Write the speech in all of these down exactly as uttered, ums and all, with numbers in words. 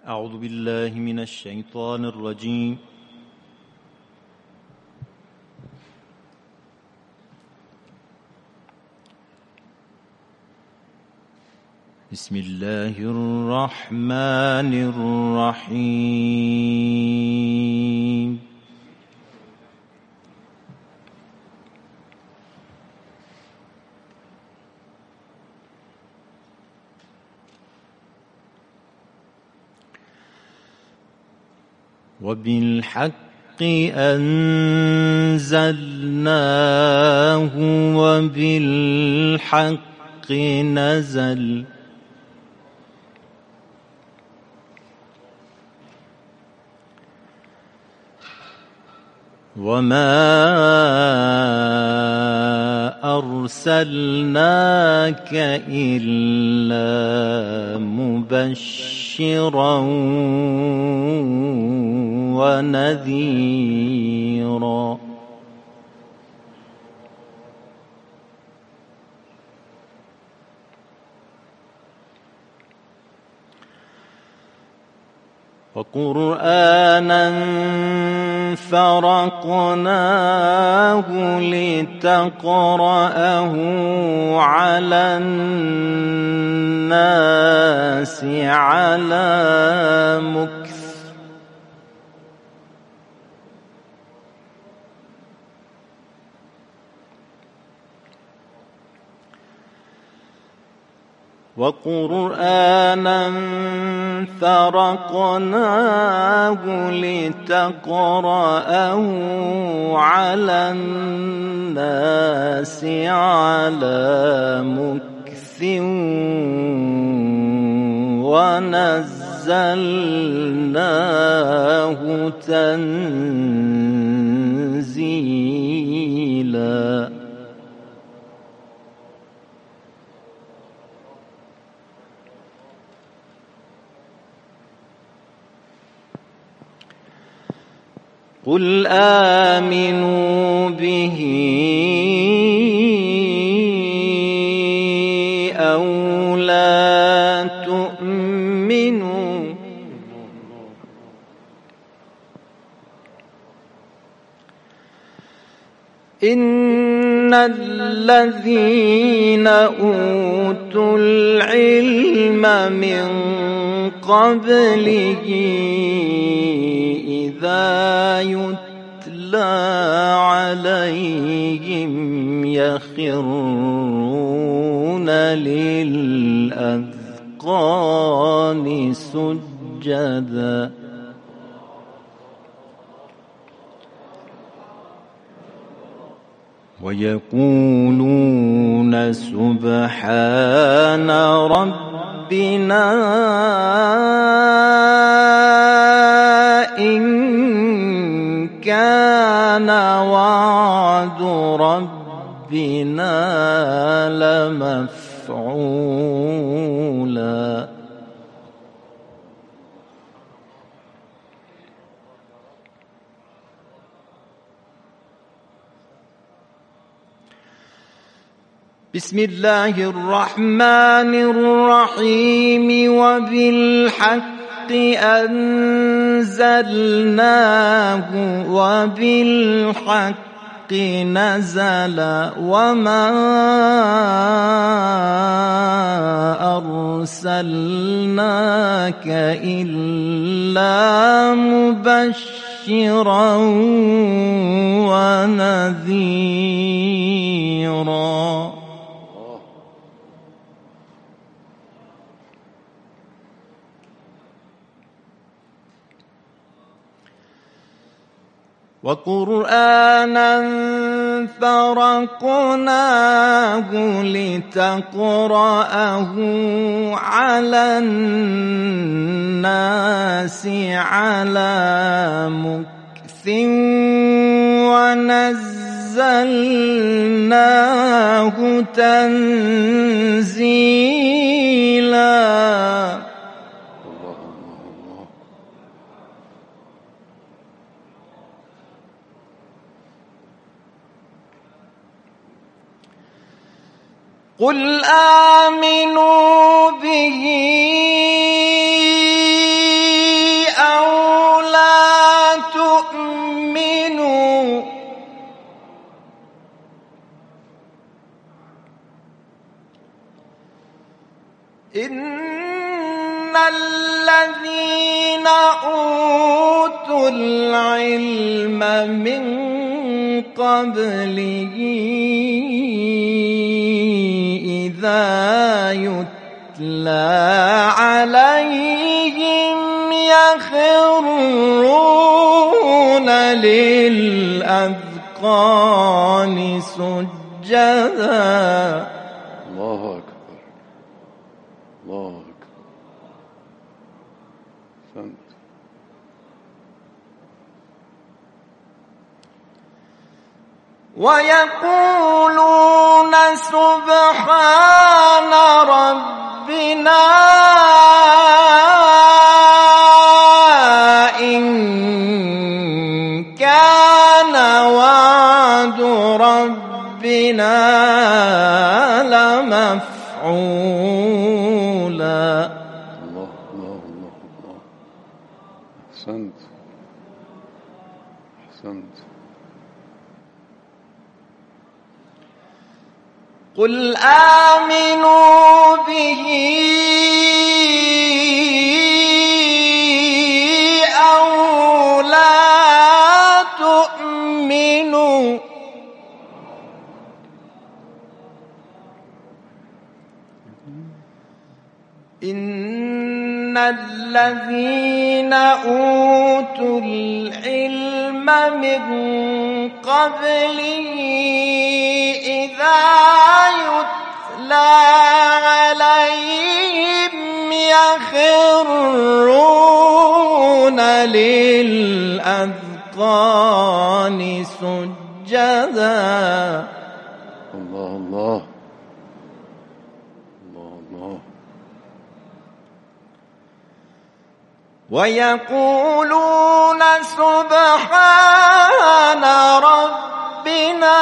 أعوذ بالله من الشيطان الرجيم. بسم الله الرحمن الرحيم. وبالحق أنزلناه وبالحق نزل وما أرسلناك إلا مبشرا ونذيرا وقرآنا فرقناه لتقرأه على الناس على مكث وقرآنا فرقناه لتقرأه على الناس على مكث ونزلناه تنزيلا قل آمنوا به أو لا تؤمنوا إن الذين أوتوا العلم من قبله إذا يتلى عليهم يخرون للأذقان سجدا ويقولون سبحان ربنا إن كان وعد ربنا لمفعولا بسم الله الرحمن الرحيم وبالحق أنزلناه وبالحق نزل وما أرسلناك إلا مبشرا ونذيرا وقرآنا فرقناه لتقرأه على الناس على مكث ونزلناه تنزيلا قل آمنوا به الذين أوتوا العلم من قبله إذا يتلى عليهم يخرون للأذقان سجدا. الله أكبر الله أكبر. فهمت. ويقولون سبحان ربنا إن كان وعد ربنا لمفعولا. الله الله الله الله. أحسنت أحسنت. قل آمنوا به أو لا تؤمنوا إن الذين أوتوا العلم من قبله إذا يتلى عليهم يخرون للأذقان سجدا. الله الله الله الله. ويقولون سبحان ربنا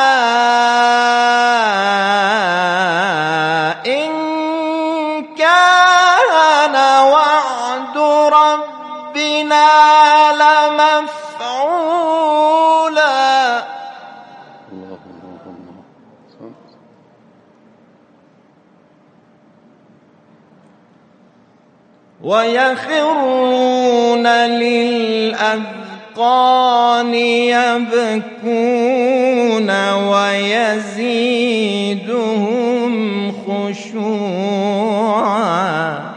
إن كان وعد ربنا لمفعولا. الله الله الله. صدق. ويخرون للأذقان يبكون ويزيدهم خشوعا.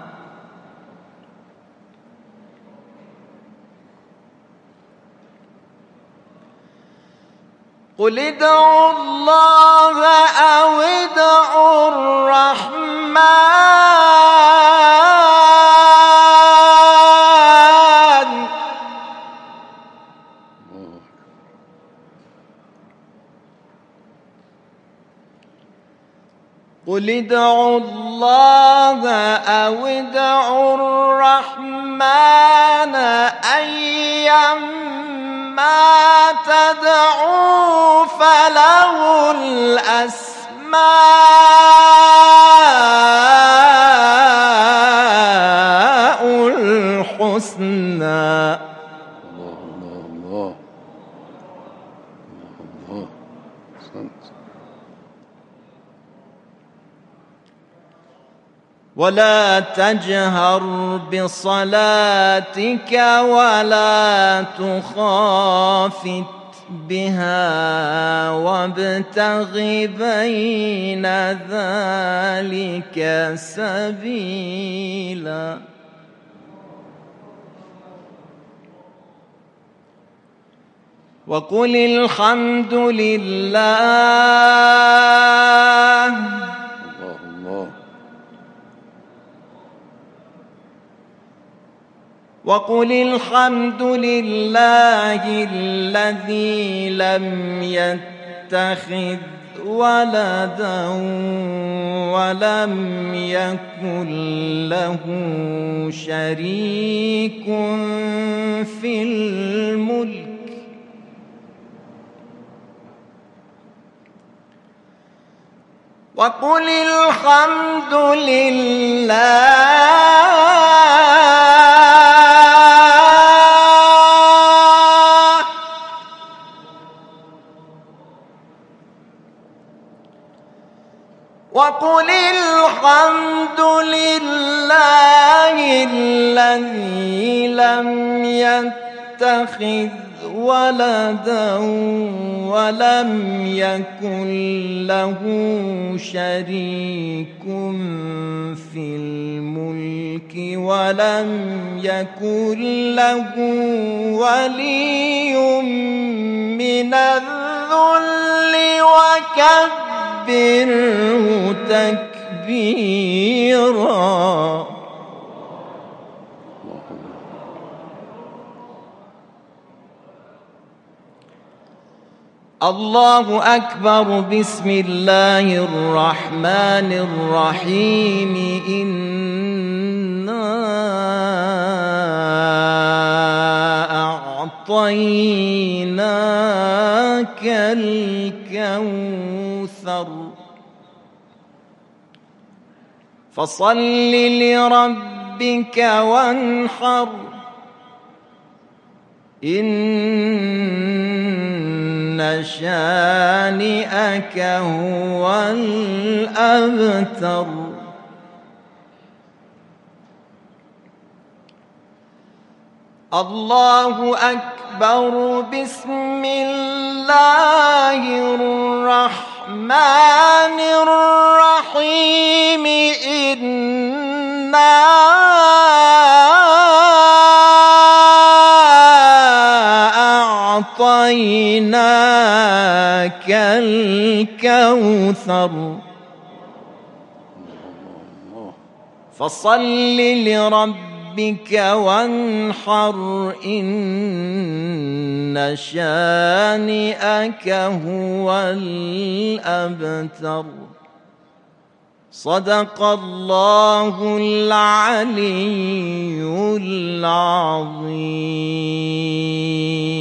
قل ادعوا الله أو ادعوا الرحمن قل ادعوا الله أو ادعوا الرحمن أيما تدعوا فله الأسماء الحسنى. الله الله الله الله. أحسنت. ولا تجهر بصلاتك ولا تخافت بها وابتغ بين ذلك سبيلا. وقل الحمد لله وقل الحمد لله الذي لم يتخذ ولدا ولم يكن له شريك في الملك وقل الحمد لله وقل الحمد الحمد لله الذي لم يتخذ ولدا ولم يكن له شريك في الملك ولم يكن له ولي من الذل وكبره تكبيرا. الله أكبر. بسم الله الرحمن الرحيم. إنا أعطيناك الكوثر فصل لربك وانحر إن شانئك هو الأبتر. الله أكبر. بسم الله الرحمن الرحيم. إنا أعطيناك الكوثر فصل لربك وانحر إن شانئك هو الأبتر. صدق الله العلي العظيم.